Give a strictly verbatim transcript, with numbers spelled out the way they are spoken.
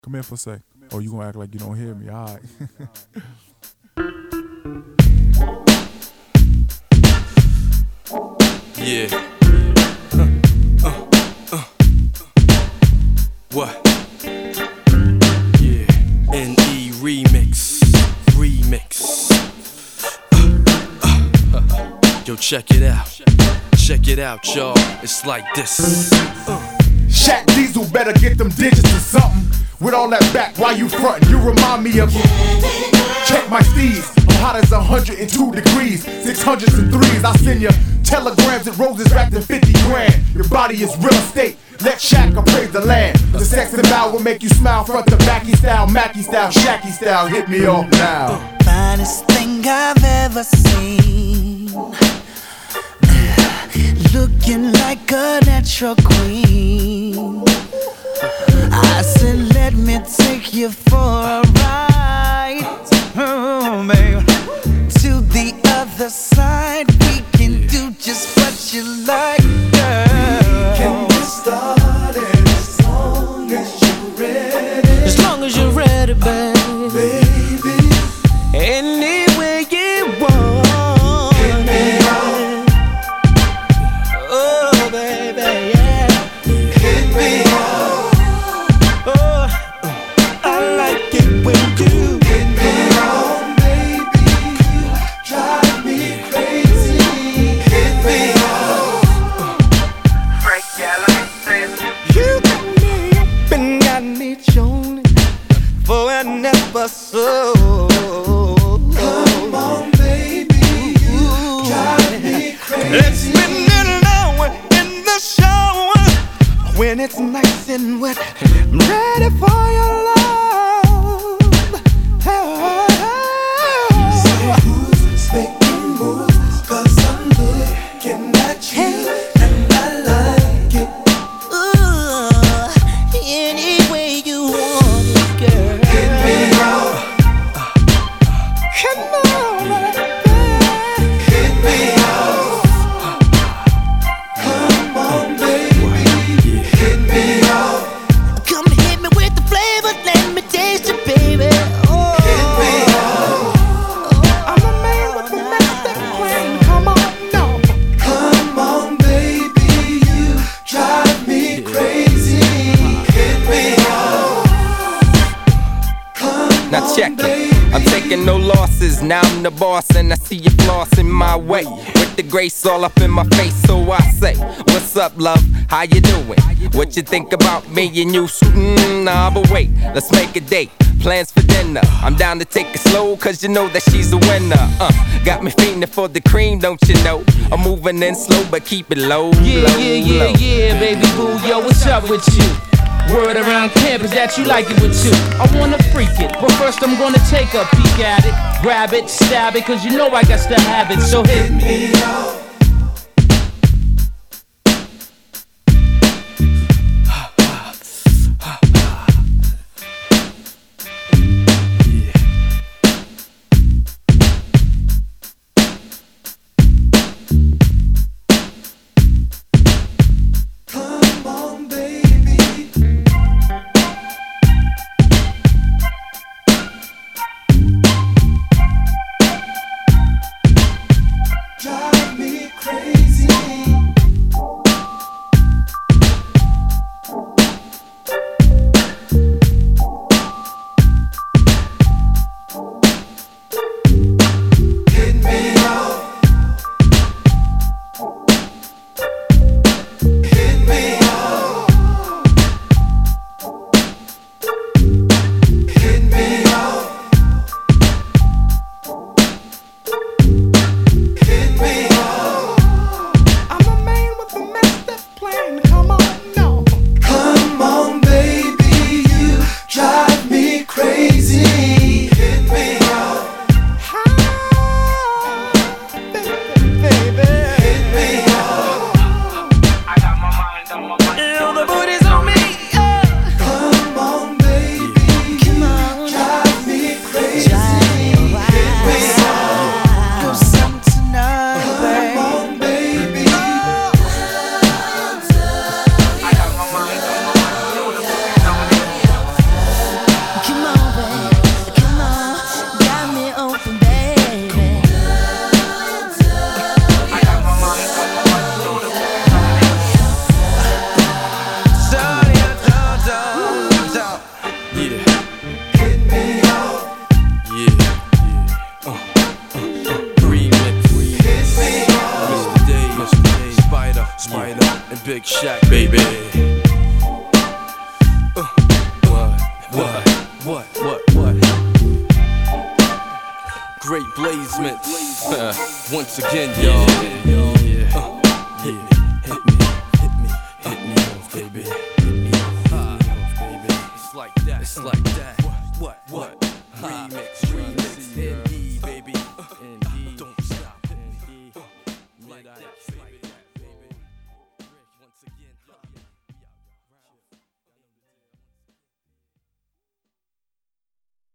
Come here for a sec. Oh, you gonna act like you don't hear me? All right. Yeah. Uh, uh, uh. What? Yeah. N E remix. Remix. Uh, uh, uh. Yo, check it out. Check it out, y'all. It's like this. Uh. Shaq Diesel better get them digits or something. With all that back, why you frontin'? You remind me of. Check my steeds, I'm hot as one hundred two degrees, six hundreds and threes. I send you telegrams and roses wrapped in fifty grand. Your body is real estate, let Shaq appraise the land. The sex and bow will make you smile front to backy style, Mackie style, Shacky style. Hit me off now. Finest thing I've ever seen, looking like a natural queen. I said, let me take you for a ride, oh, babe. To the other side, we can do just what you like, girl. Can we start it as long as you're ready? As long as you're ready, babe. Baby, Any way you want. hit me up, Oh, baby, yeah. hit me up, Oh, I like it when you hit me up, baby. You drive me crazy. Hit me up. Break ya like this. You got me up and got me joning for an episode. Come on, baby, you drive me crazy. Let's spend an hour in the shower when it's nice and wet. I'm ready for your love. Say who's making moves, 'cause I'm looking at you and I like it. Ooh, any way you want it, girl. Hit me up, Come on, baby. hit me up. Come on, baby, hit me up. Come hit me with the flavor, let me taste it, baby. Oh, Hit me up. I'm a man with a master plan. Come on, no. Come on, baby, you drive me crazy. Hit me up. Come Now on, check it. baby. I'm taking no losses. Now I'm the boss and I see you flossing my way. With the grace all up in my face, so I say, what's up, love? How you doing? What you think about me and you? Mm, nah, but wait, let's make a date. Plans for dinner. I'm down to take it slow, cause you know that she's a winner. Uh, got me fiending for the cream, don't you know? I'm moving in slow, but keep it low, Yeah, low, yeah, yeah, low. yeah, baby boo, yo, what's up with you? Word around camp is that you like it with two. I wanna freak it, but first I'm gonna take a peek at it. Grab it, stab it, cause you know I got to have it, so hit me. me up. Come on, baby. Drive me crazy. Hit me up. Hit me up. Hit me up. Hit me up. I'm a man with a master plan. Come on, no. Come on, baby, you drive me crazy. Hit me up. Baby, Hit me up. I got my mind on my mind. Feel the booty's on me. Yeah. Come on, baby, Come on, drive me crazy. drive me wild. Hit me up. Do something tonight, Come babe. on, baby. I got my mind on my mind. Yeah. Hit me up. Yeah, yeah. Uh, uh, uh. Remix. Hit me up. Mister Dave, Mister Dave, Spider, Spider, yeah. And Big Shaq, baby. Uh, what, what, what, what, what? Great Blazements. Uh, once again, y'all. Yeah, yeah. Uh, hit me, hit me, hit me, hit me off, baby. Hit me off, uh, baby. It's like that, it's like that. What, what, what? Remix, remix, hit me.